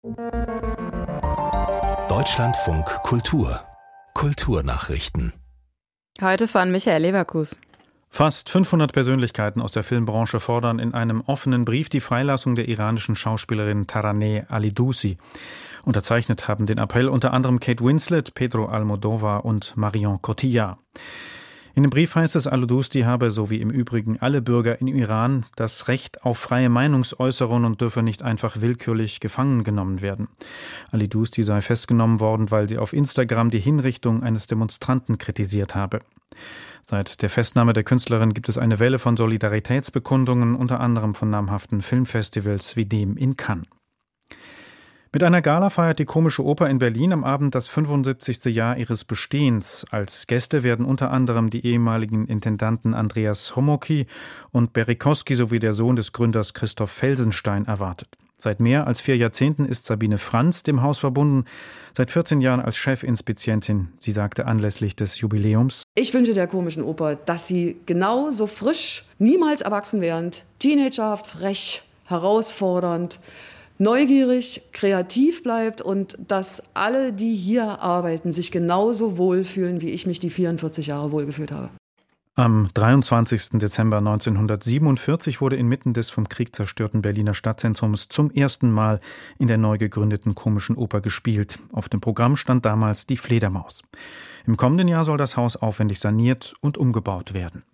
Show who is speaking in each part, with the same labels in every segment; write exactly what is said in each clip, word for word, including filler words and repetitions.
Speaker 1: Deutschlandfunk Kultur. Kulturnachrichten.
Speaker 2: Heute von Michael Leverkus.
Speaker 3: Fast fünfhundert Persönlichkeiten aus der Filmbranche fordern in einem offenen Brief die Freilassung der iranischen Schauspielerin Taraneh Ali-Dussi. Unterzeichnet haben den Appell unter anderem Kate Winslet, Pedro Almodóvar und Marion Cotillard. In dem Brief heißt es, Ali-Dussi habe, so wie im Übrigen alle Bürger in Iran, das Recht auf freie Meinungsäußerung und dürfe nicht einfach willkürlich gefangen genommen werden. Ali-Dussi sei festgenommen worden, weil sie auf Instagram die Hinrichtung eines Demonstranten kritisiert habe. Seit der Festnahme der Künstlerin gibt es eine Welle von Solidaritätsbekundungen, unter anderem von namhaften Filmfestivals wie dem in Cannes. Mit einer Gala feiert die Komische Oper in Berlin am Abend das fünfundsiebzigste Jahr ihres Bestehens. Als Gäste werden unter anderem die ehemaligen Intendanten Andreas Homoky und Berikowski sowie der Sohn des Gründers Christoph Felsenstein erwartet. Seit mehr als vier Jahrzehnten ist Sabine Franz dem Haus verbunden, seit vierzehn Jahren als Chefinspizientin. Sie sagte anlässlich des Jubiläums:
Speaker 4: Ich wünsche der Komischen Oper, dass sie genauso frisch, niemals erwachsenwerdend, teenagerhaft, frech, herausfordernd, neugierig, kreativ bleibt und dass alle, die hier arbeiten, sich genauso wohlfühlen, wie ich mich die vierundvierzig Jahre wohlgefühlt habe.
Speaker 3: Am dreiundzwanzigsten Dezember neunzehnhundertsiebenundvierzig wurde inmitten des vom Krieg zerstörten Berliner Stadtzentrums zum ersten Mal in der neu gegründeten Komischen Oper gespielt. Auf dem Programm stand damals die Fledermaus. Im kommenden Jahr soll das Haus aufwendig saniert und umgebaut werden.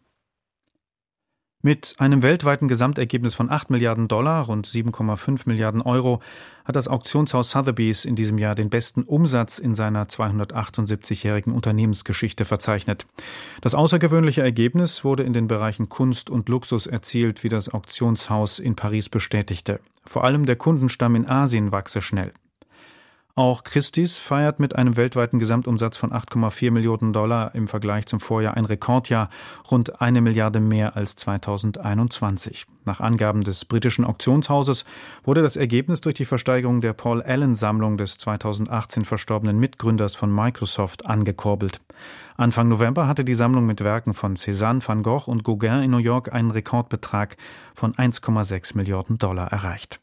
Speaker 3: Mit einem weltweiten Gesamtergebnis von acht Milliarden Dollar, rund sieben Komma fünf Milliarden Euro, hat das Auktionshaus Sotheby's in diesem Jahr den besten Umsatz in seiner zweihundertachtundsiebzigjährigen Unternehmensgeschichte verzeichnet. Das außergewöhnliche Ergebnis wurde in den Bereichen Kunst und Luxus erzielt, wie das Auktionshaus in Paris bestätigte. Vor allem der Kundenstamm in Asien wachse schnell. Auch Christie's feiert mit einem weltweiten Gesamtumsatz von acht Komma vier Millionen Dollar im Vergleich zum Vorjahr ein Rekordjahr, rund eine Milliarde mehr als zweitausendeinundzwanzig. Nach Angaben des britischen Auktionshauses wurde das Ergebnis durch die Versteigerung der Paul Allen-Sammlung des zweitausendachtzehn verstorbenen Mitgründers von Microsoft angekurbelt. Anfang November hatte die Sammlung mit Werken von Cézanne, Van Gogh und Gauguin in New York einen Rekordbetrag von eins Komma sechs Milliarden Dollar erreicht.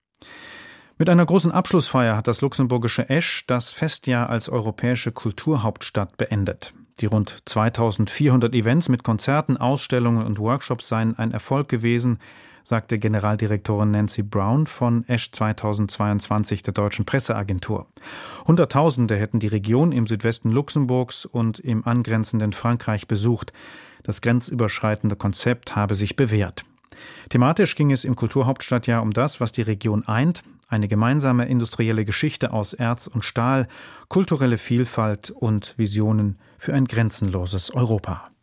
Speaker 3: Mit einer großen Abschlussfeier hat das luxemburgische Esch das Festjahr als europäische Kulturhauptstadt beendet. Die rund zweitausendvierhundert Events mit Konzerten, Ausstellungen und Workshops seien ein Erfolg gewesen, sagte Generaldirektorin Nancy Brown von Esch zweitausendzweiundzwanzig der Deutschen Presseagentur. Hunderttausende hätten die Region im Südwesten Luxemburgs und im angrenzenden Frankreich besucht. Das grenzüberschreitende Konzept habe sich bewährt. Thematisch ging es im Kulturhauptstadtjahr um das, was die Region eint: eine gemeinsame industrielle Geschichte aus Erz und Stahl, kulturelle Vielfalt und Visionen für ein grenzenloses Europa.